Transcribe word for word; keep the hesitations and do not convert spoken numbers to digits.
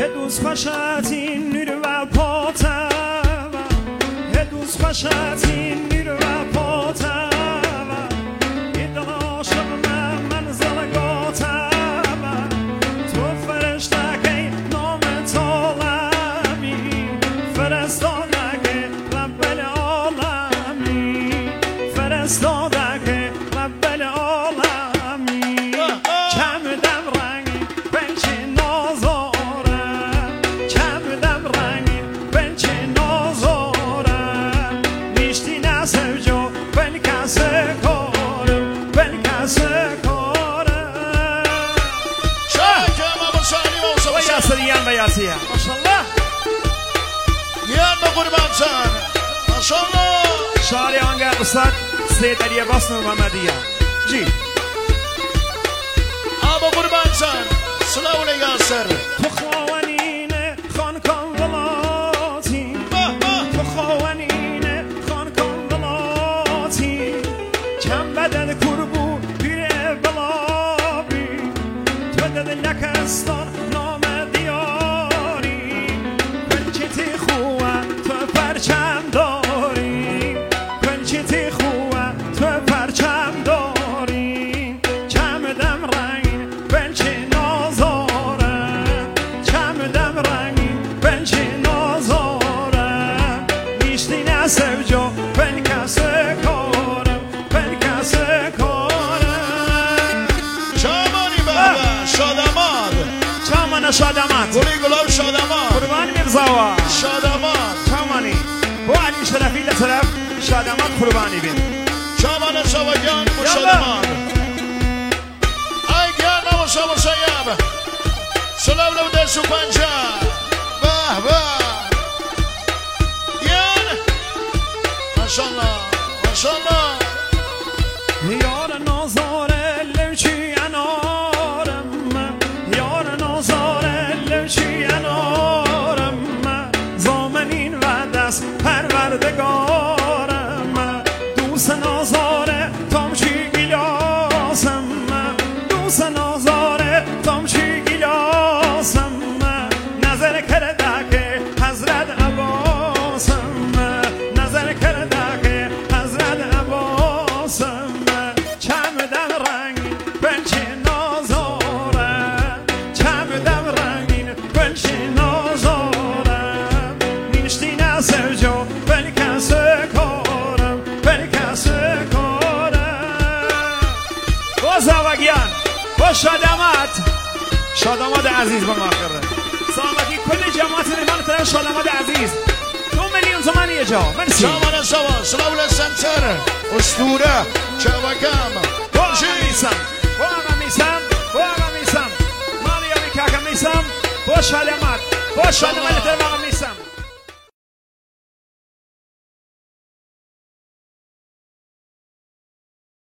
هدوز خوشتین نیر و پاتم هدوز خوشتین نیر و پاتم ایدان عاشق من منزل گاتم تو فرشته که نام طالمی فرستاده که رب العالمی فرستاده که رب العالمی کم دم رنگی بنچه نازارم کم دم رنگی بنچه نازارم نیشتی نسوجو بل کسه کارم بل کسه کارم شاکم ابو سالی موسا و یاسریان و یاسیه ماشالله یان با قربان سان ماشالله شعری آنگه قصد سید علی عباس محمدیه جی ابو قربان سان سلام یاسر تو خوانین خان کن ولاتی تو خوانین خان کن ولاتی کم بدن کربو بیر بلابی تو دد لکستان نام دیاری پنچتی خواه تو پرچم داری پنچتی خواه تو پرچم داری کم دم رنگ بنچه نازارم کم دم رنگی بنچه نازارم نیشتی نسوجو بل کسه کارم بل کسه کارم چامانی بابا شاداماد چامانه شادمت گلی گلاب شاداماد قربانی مرزاوا شاداماد چامانی با علی شرفی لطرف شادمت قربانی بین چامان شواگیان و شاداماد ای گیان و شما شیب سلام لو دستو پنجا به به گیان ماشالله ماشالله یار نازاره لوچی انارم یار نازاره لوچی انارم زامنین و دست پروردگارم دوست نازاره تامچی گیلاسم دوست نازاره تامچی گیلاسم نظر کرده که حضرت عباسم نظر کرده که حضرت عباسم چم دم رنگین بنچه نازارم چم دم رنگین بنچه نازارم نیشتی نسوجو بل کسه کارم بل کسه کارم با زواگیان با شادمت شادمت عزیز با ماخره سلامتی کل جماعت نمان طرف شادمت عزیز دو میلیون تومن یه جا مرسی چامان شوا سلام لسنتر اسطوره چواگم با آقا میسم با آقا میسم با آقا میسم مالیامی کاکا میسم با شادمت با شادمت